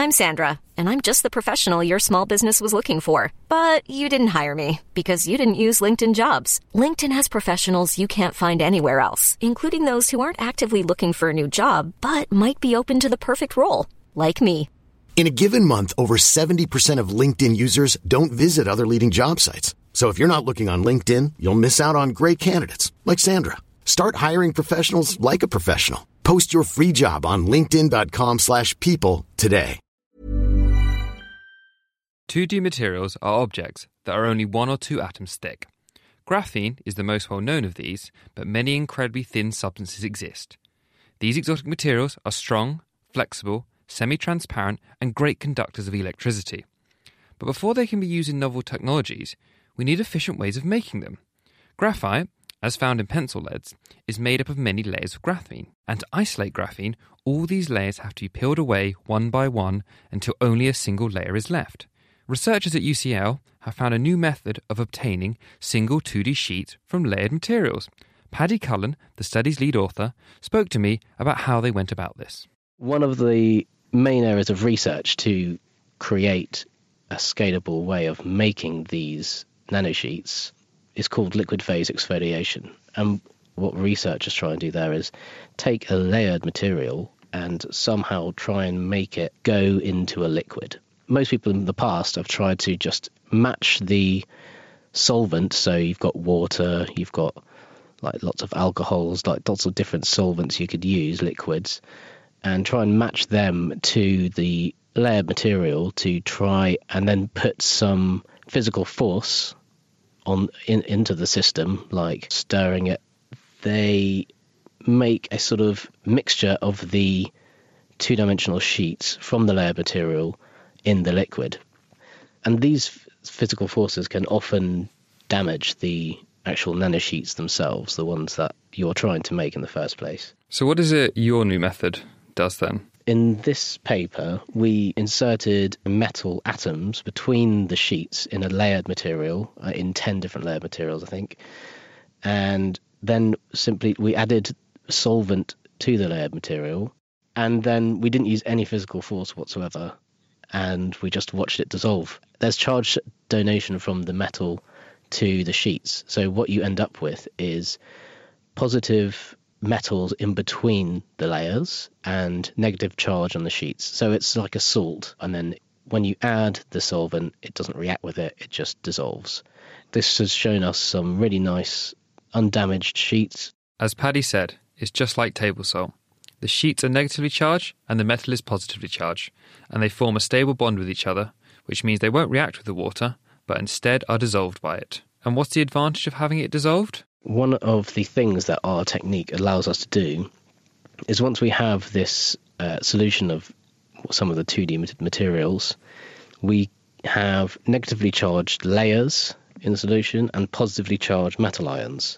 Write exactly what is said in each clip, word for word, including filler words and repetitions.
I'm Sandra, and I'm just the professional your small business was looking for. But you didn't hire me because you didn't use LinkedIn Jobs. LinkedIn has professionals you can't find anywhere else, including those who aren't actively looking for a new job, but might be open to the perfect role, like me. In a given month, over seventy percent of LinkedIn users don't visit other leading job sites. So if you're not looking on LinkedIn, you'll miss out on great candidates like Sandra. Start hiring professionals like a professional. Post your free job on linkedin.com slash people today. two D materials are objects that are only one or two atoms thick. Graphene is the most well-known of these, but many incredibly thin substances exist. These exotic materials are strong, flexible, semi-transparent, and great conductors of electricity. But before they can be used in novel technologies, we need efficient ways of making them. Graphite, as found in pencil leads, is made up of many layers of graphene. And to isolate graphene, all these layers have to be peeled away one by one until only a single layer is left. Researchers at U C L have found a new method of obtaining single two D sheets from layered materials. Paddy Cullen, the study's lead author, spoke to me about how they went about this. One of the main areas of research to create a scalable way of making these nanosheets is called liquid phase exfoliation. And what researchers try and do there is take a layered material and somehow try and make it go into a liquid. Most people in the past have tried to just match the solvent, so you've got water, you've got like lots of alcohols, like lots of different solvents you could use, liquids, and try and match them to the layered material to try and then put some physical force on in, into the system, like stirring it. They make a sort of mixture of the two-dimensional sheets from the layered material in the liquid. And these f- physical forces can often damage the actual nanosheets themselves, the ones that you're trying to make in the first place. So what is it your new method does then? In this paper, we inserted metal atoms between the sheets in a layered material, uh, in ten different layered materials, I think. And then simply we added solvent to the layered material, and then we didn't use any physical force whatsoever, and we just watched it dissolve. There's charge donation from the metal to the sheets. So what you end up with is positive metals in between the layers and negative charge on the sheets. So it's like a salt, and then when you add the solvent, it doesn't react with it, it just dissolves. This has shown us some really nice undamaged sheets. As Paddy said, it's just like table salt. The sheets are negatively charged and the metal is positively charged, and they form a stable bond with each other, which means they won't react with the water, but instead are dissolved by it. And what's the advantage of having it dissolved? One of the things that our technique allows us to do is once we have this uh, solution of some of the two D materials, we have negatively charged layers in the solution and positively charged metal ions.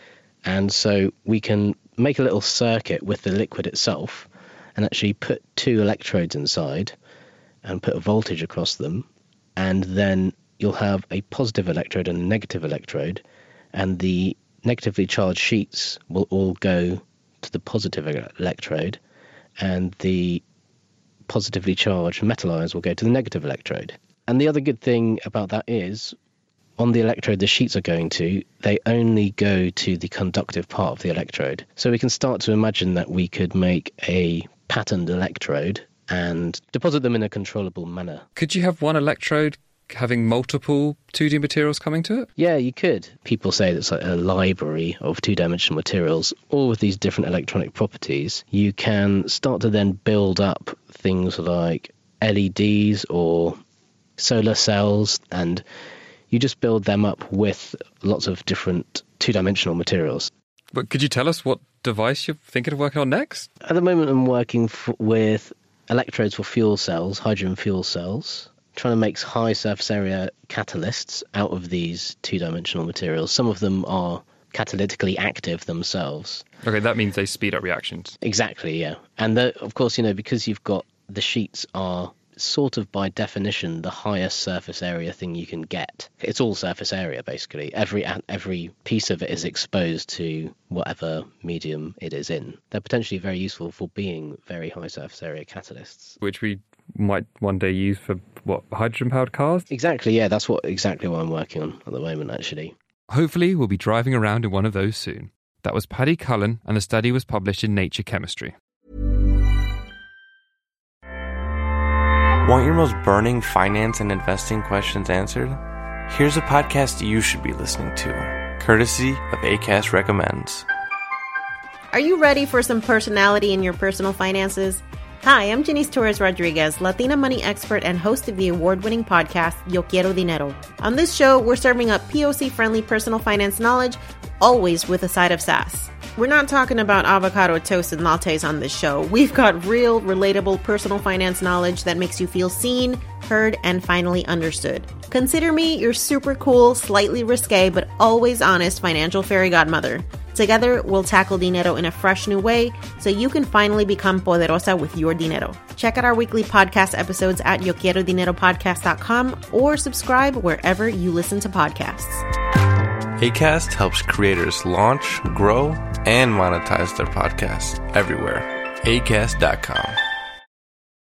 And so we can make a little circuit with the liquid itself and actually put two electrodes inside and put a voltage across them, and then you'll have a positive electrode and a negative electrode, and the negatively charged sheets will all go to the positive electrode, and the positively charged metal ions will go to the negative electrode. And the other good thing about that is, on the electrode the sheets are going to, they only go to the conductive part of the electrode. So we can start to imagine that we could make a patterned electrode and deposit them in a controllable manner. Could you have one electrode having multiple two D materials coming to it? Yeah, you could. People say it's like a library of two-dimensional materials, all with these different electronic properties. You can start to then build up things like L E Ds or solar cells, and you just build them up with lots of different two-dimensional materials. But could you tell us what device you're thinking of working on next? At the moment, I'm working f- with electrodes for fuel cells, hydrogen fuel cells, trying to make high surface area catalysts out of these two-dimensional materials. Some of them are catalytically active themselves. Okay, that means they speed up reactions. Exactly, yeah. And the, of course, you know, because you've got the sheets are sort of by definition the highest surface area thing you can get. It's all surface area, basically. Every every piece of it is exposed to whatever medium it is in. They're potentially very useful for being very high surface area catalysts. Which we might one day use for, what, hydrogen-powered cars? Exactly, yeah, that's what exactly what I'm working on at the moment, actually. Hopefully, we'll be driving around in one of those soon. That was Paddy Cullen, and the study was published in Nature Chemistry. Want your most burning finance and investing questions answered? Here's a podcast you should be listening to, courtesy of Acast Recommends. Are you ready for some personality in your personal finances? Hi, I'm Janice Torres-Rodriguez, Latina money expert and host of the award-winning podcast, Yo Quiero Dinero. On this show, we're serving up P O C-friendly personal finance knowledge, always with a side of sass. We're not talking about avocado toast and lattes on this show. We've got real, relatable personal finance knowledge that makes you feel seen, heard, and finally understood. Consider me your super cool, slightly risque, but always honest financial fairy godmother. Together, we'll tackle dinero in a fresh new way so you can finally become poderosa with your dinero. Check out our weekly podcast episodes at yo quiero dinero podcast dot com or subscribe wherever you listen to podcasts. Acast helps creators launch, grow, and monetize their podcasts everywhere. acast dot com.